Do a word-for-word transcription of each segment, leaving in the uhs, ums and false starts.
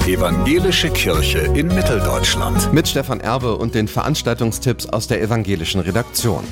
Evangelische Kirche in Mitteldeutschland. Mit Stefan Erbe und den Veranstaltungstipps aus der evangelischen Redaktion.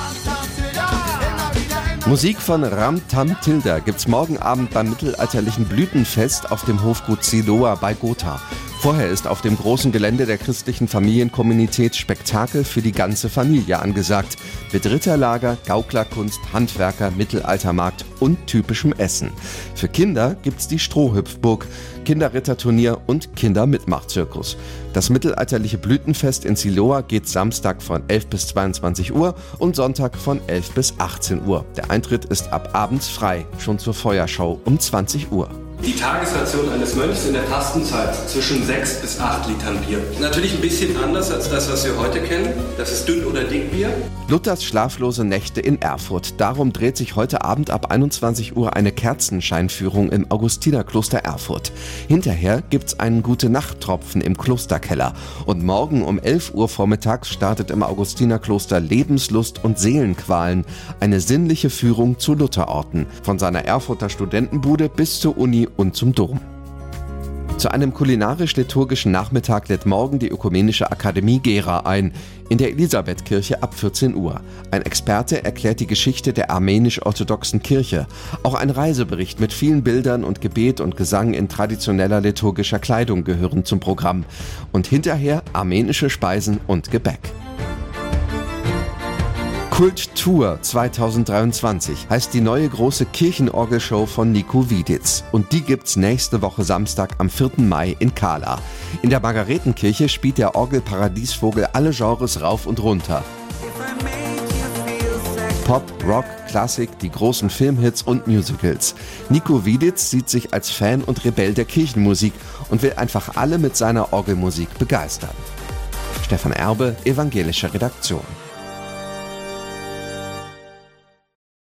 Musik von Ram Tam Tilda gibt's morgen Abend beim mittelalterlichen Blütenfest auf dem Hofgut Siloa bei Gotha. Vorher ist auf dem großen Gelände der christlichen Familienkommunität Spektakel für die ganze Familie angesagt. Mit Ritterlager, Gauklerkunst, Handwerker, Mittelaltermarkt und typischem Essen. Für Kinder gibt's die Strohhüpfburg, Kinderritterturnier und Kindermitmachzirkus. Das mittelalterliche Blütenfest in Siloa geht Samstag von elf bis zweiundzwanzig Uhr und Sonntag von elf bis achtzehn Uhr. Der Eintritt ist ab abends frei, schon zur Feuerschau um zwanzig Uhr. Die Tagesration eines Mönchs in der Fastenzeit zwischen sechs bis acht Litern Bier. Natürlich ein bisschen anders als das, was wir heute kennen. Das ist Dünn- oder Dickbier. Luthers schlaflose Nächte in Erfurt. Darum dreht sich heute Abend ab einundzwanzig Uhr eine Kerzenscheinführung im Augustinerkloster Erfurt. Hinterher gibt's einen Gute-Nacht-Tropfen im Klosterkeller. Und morgen um elf Uhr vormittags startet im Augustinerkloster Lebenslust und Seelenqualen. Eine sinnliche Führung zu Lutherorten. Von seiner Erfurter Studentenbude bis zur Uni und zum Dom. Zu einem kulinarisch-liturgischen Nachmittag lädt morgen die Ökumenische Akademie Gera ein, in der Elisabethkirche ab vierzehn Uhr. Ein Experte erklärt die Geschichte der armenisch-orthodoxen Kirche. Auch ein Reisebericht mit vielen Bildern und Gebet und Gesang in traditioneller liturgischer Kleidung gehören zum Programm. Und hinterher armenische Speisen und Gebäck. Kulttour zweitausenddreiundzwanzig heißt die neue große Kirchenorgelshow von Nico Wieditz. Und die gibt's nächste Woche Samstag am vierten Mai in Kahla. In der Margaretenkirche spielt der Orgelparadiesvogel alle Genres rauf und runter. Pop, Rock, Klassik, die großen Filmhits und Musicals. Nico Wieditz sieht sich als Fan und Rebell der Kirchenmusik und will einfach alle mit seiner Orgelmusik begeistern. Stefan Erbe, evangelische Redaktion.